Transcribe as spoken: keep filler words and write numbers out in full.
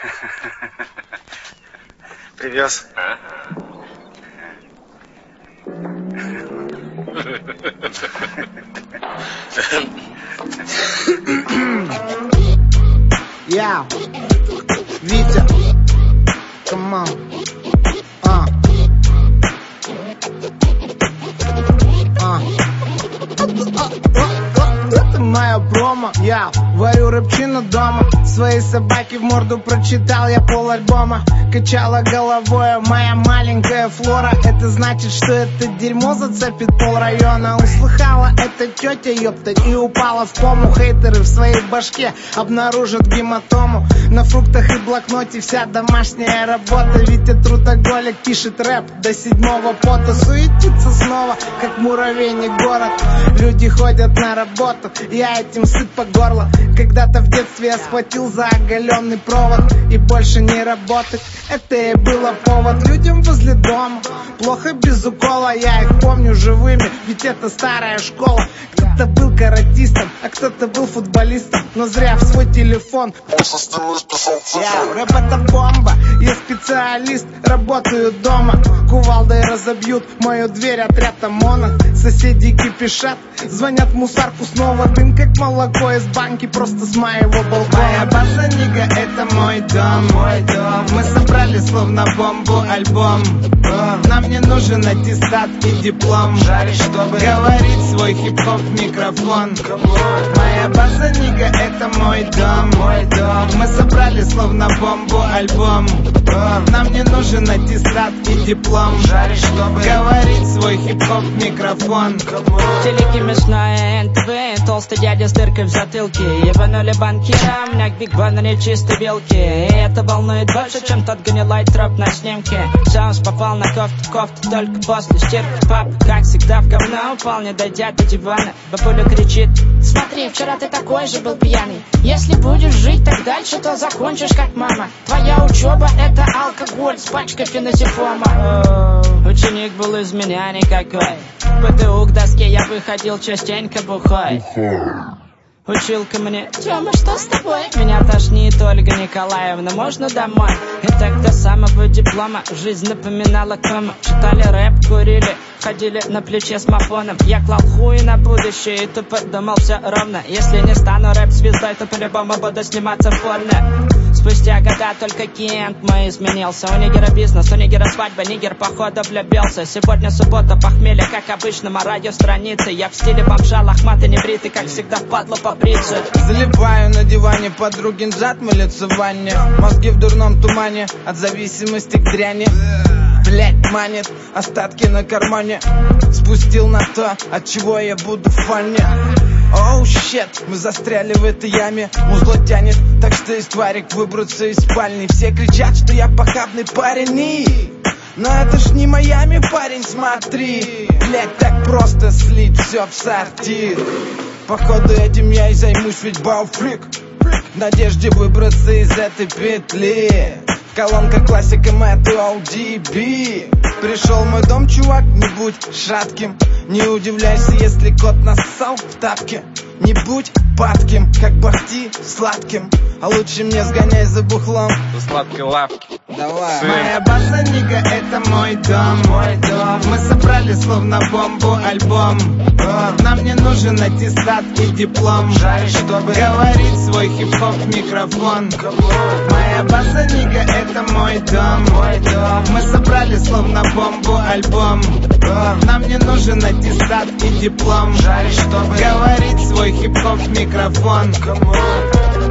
Привез. Я, Витя, come on. А. А. Это моя промо. Я варю рыбчину дома. Своей собаке в морду прочитал я пол альбома. Качала головой моя маленькая Флора. Это значит, что это дерьмо зацепит пол района. Услыхала это тетя, ёпта, и упала в кому. Хейтеры в своей башке обнаружат гематому. На фруктах и блокноте вся домашняя работа. Витя трудоголик пишет рэп до седьмого пота. Суетится снова, как муравейник город. Люди ходят на работу, я этим сыт по горло. Когда-то в детстве я схватил за оголенный провод. И больше не работать, это и было повод. Людям возле дома плохо без укола. Я их помню живыми, ведь это старая школа. Кто-то был каратистом, а кто-то был футболистом. Но зря в свой телефон я, рэп это бомба, я специалист, работаю дома. Кувалдой разобьют мою дверь отряд ОМОНа. Соседи кипишат, звонят в мусарку снова. Дым как молоко из банки, просто с моего балкона. Моя база, нига, это мой дом, мой дом. Мы собрали словно бомбу альбом. Нам не нужен аттестат и диплом, чтобы говорить свой хип-хоп в микрофон. Моя база, нига, это мой дом, мой дом. Мы собрали словно бомбу альбом. Нам не нужен аттестат и диплом, чтобы говорить свой хип-хоп в микрофон. Телеки мясное эн тэ вэ, толстый дядя с дыркой в затылке. Ебанули банкира, у меня к Биг Баннере чистой белки. И это волнует больше, чем тот гнилой троп на снимке. Саус попал на кофту, кофту только после стирки. Пап, как всегда, в говно упал, не дойдя до дивана. Бабуля кричит: смотри, вчера ты такой же был пьяный. Если будешь жить так дальше, то закончишь как мама. Твоя учеба — это алкоголь с пачкой феназепама. Ученик был из меня никакой. В бэ тэ у к доске я выходил частенько бухой. Училка мне: Тёма, что с тобой? Меня тошнит, Ольга Николаевна, можно домой? И так до самого диплома жизнь напоминала кому. Читали рэп, курили, ходили на плече с мафоном. Я клал хуй на будущее и тупо думал все ровно. Если не стану рэп-звездой, то по-любому буду сниматься в порно. Спустя года только Кент мой изменился. У нигера бизнес, у нигера свадьба, нигер походу влюбился. Сегодня суббота, похмелье, как обычно, на радиостранице. Я в стиле бомжа, лохматый, небритый, как всегда, впадло побриться. Заливаю на диване подругин зад, мылится в ванне. Мозги в дурном тумане, от зависимости к дряни. Блять, манит, остатки на кармане. Спустил на то, от чего я буду в фане. Оу, oh, щет, мы застряли в этой яме. Музло тянет, так что из тварик выбраться из спальни. Все кричат, что я похабный парень и... Но это ж не Майами, парень, смотри. Блять, так просто слить все в сортир. Походу этим я и займусь, ведь бауфрик. В надежде выбраться из этой петли. Колонка классика Мэтт о ди би. Пришел в мой дом, чувак, не будь шатким. Не удивляйся, если кот нассал в тапке. Не будь падким, как Бахти сладким. А лучше мне сгоняй за бухлом до сладкой лавки. Давай. Моя база, нига, это мой дом, мой дом. Мы собрали словно бомбу альбом. Нам не нужен аттестат и диплом, чтобы говорить свой хип-хоп в микрофон. Моя база, нига, это мой дом, мой дом. Мы собрали словно бомбу альбом. Нам не нужен аттестат и диплом, чтобы говорить свой хип-хоп в микрофон.